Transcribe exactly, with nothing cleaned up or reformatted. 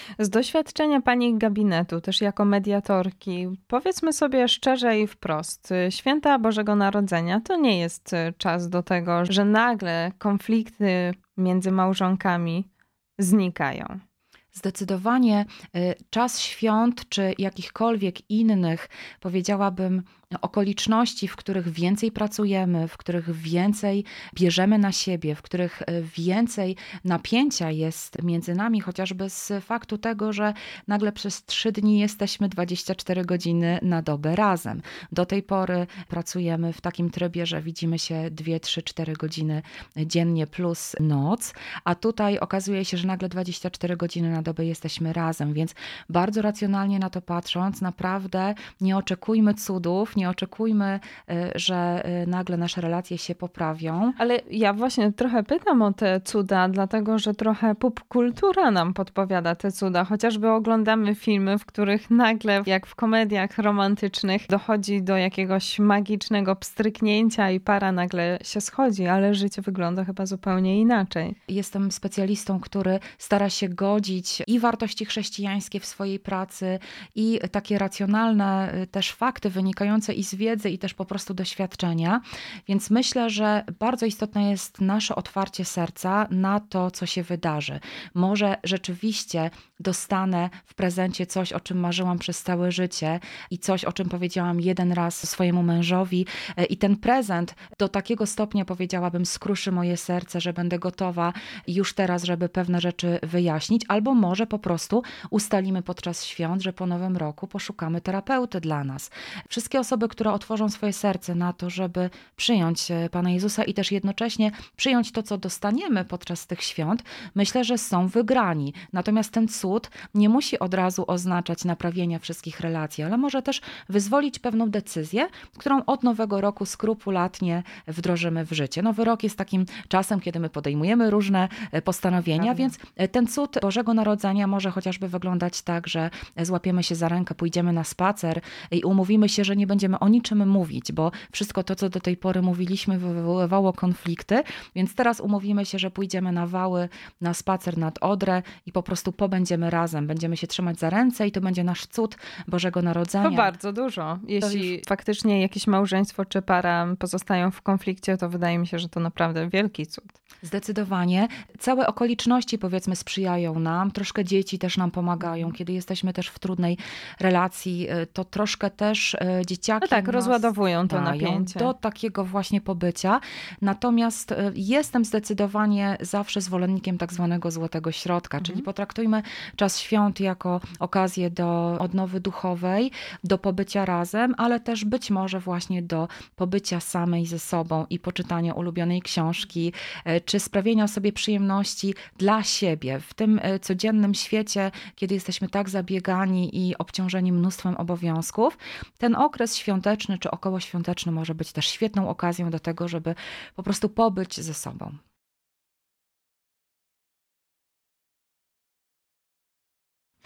Z doświadczenia pani gabinetu, też jako mediatorki, powiedzmy sobie szczerze i wprost, święta Bożego Narodzenia to nie jest czas do tego, że nagle konflikty między małżonkami znikają. Zdecydowanie czas świąt czy jakichkolwiek innych, powiedziałabym, okoliczności, w których więcej pracujemy, w których więcej bierzemy na siebie, w których więcej napięcia jest między nami, chociażby z faktu tego, że nagle przez trzy dni jesteśmy dwadzieścia cztery godziny na dobę razem. Do tej pory pracujemy w takim trybie, że widzimy się dwie, trzy, cztery godziny dziennie plus noc, a tutaj okazuje się, że nagle dwadzieścia cztery godziny na dobę jesteśmy razem, więc bardzo racjonalnie na to patrząc, naprawdę nie oczekujmy cudów, nie oczekujmy, że nagle nasze relacje się poprawią. Ale ja właśnie trochę pytam o te cuda, dlatego że trochę popkultura nam podpowiada te cuda. Chociażby oglądamy filmy, w których nagle, jak w komediach romantycznych, dochodzi do jakiegoś magicznego pstryknięcia i para nagle się schodzi, ale życie wygląda chyba zupełnie inaczej. Jestem specjalistą, który stara się godzić i wartości chrześcijańskie w swojej pracy, i takie racjonalne też fakty wynikające i z wiedzy, i też po prostu doświadczenia. Więc myślę, że bardzo istotne jest nasze otwarcie serca na to, co się wydarzy. Może rzeczywiście dostanę w prezencie coś, o czym marzyłam przez całe życie i coś, o czym powiedziałam jeden raz swojemu mężowi, i ten prezent do takiego stopnia, powiedziałabym, skruszy moje serce, że będę gotowa już teraz, żeby pewne rzeczy wyjaśnić, albo może po prostu ustalimy podczas świąt, że po nowym roku poszukamy terapeuty dla nas. Wszystkie osoby, które otworzą swoje serce na to, żeby przyjąć Pana Jezusa i też jednocześnie przyjąć to, co dostaniemy podczas tych świąt, myślę, że są wygrani. Natomiast ten cud nie musi od razu oznaczać naprawienia wszystkich relacji, ale może też wyzwolić pewną decyzję, którą od nowego roku skrupulatnie wdrożymy w życie. Nowy rok jest takim czasem, kiedy my podejmujemy różne postanowienia, Prawda. Więc ten cud Bożego Narodzenia może chociażby wyglądać tak, że złapiemy się za rękę, pójdziemy na spacer i umówimy się, że nie będziemy o niczym mówić, bo wszystko to, co do tej pory mówiliśmy, wywoływało konflikty, więc teraz umówimy się, że pójdziemy na wały, na spacer nad Odrę i po prostu pobędziemy razem. Będziemy się trzymać za ręce i to będzie nasz cud Bożego Narodzenia. To bardzo dużo. Jeśli już... faktycznie jakieś małżeństwo czy para pozostają w konflikcie, to wydaje mi się, że to naprawdę wielki cud. Zdecydowanie. Całe okoliczności, powiedzmy, sprzyjają nam. Troszkę dzieci też nam pomagają. Kiedy jesteśmy też w trudnej relacji, to troszkę też dzieciaki no tak, rozładowują to napięcie. Do takiego właśnie pobycia. Natomiast jestem zdecydowanie zawsze zwolennikiem tak zwanego złotego środka, mhm. czyli potraktujmy czas świąt jako okazję do odnowy duchowej, do pobycia razem, ale też być może właśnie do pobycia samej ze sobą i poczytania ulubionej książki, czy sprawienia sobie przyjemności dla siebie. W tym codziennym świecie, kiedy jesteśmy tak zabiegani i obciążeni mnóstwem obowiązków, ten okres świąteczny czy okołoświąteczny może być też świetną okazją do tego, żeby po prostu pobyć ze sobą.